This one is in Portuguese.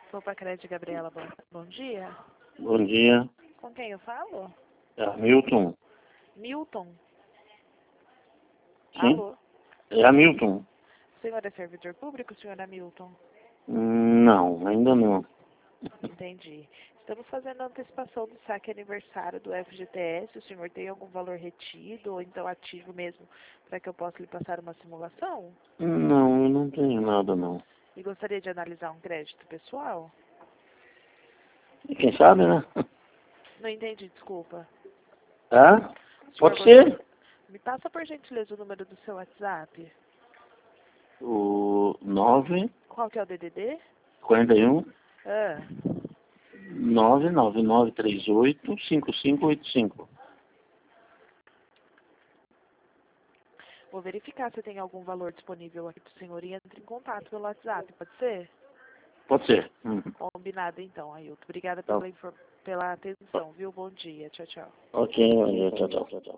Opa, Crédito Gabriela, bom dia. Bom dia. Com quem eu falo? É Hamilton. Milton. Sim? Alô? É Hamilton. O senhor é servidor público, senhor Hamilton? Não, ainda não. Entendi. Estamos fazendo a antecipação do saque aniversário do FGTS. O senhor tem algum valor retido ou então ativo mesmo para que eu possa lhe passar uma simulação? Não, eu não tenho nada não. E gostaria de analisar um crédito pessoal? E quem sabe, né? Não entendi, desculpa. Tá? O senhor Pode ser. Me passa por gentileza o número do seu WhatsApp. O Qual que é o DDD? 941 Ah, 99938 5585. vou verificar se tem algum valor disponível aqui para o senhor e entre em contato pelo WhatsApp, pode ser? Pode ser. Combinado então, Ailton. Obrigada Tá. pela atenção, viu? Bom dia. Tchau, tchau. Ok, tchau, tchau, tchau.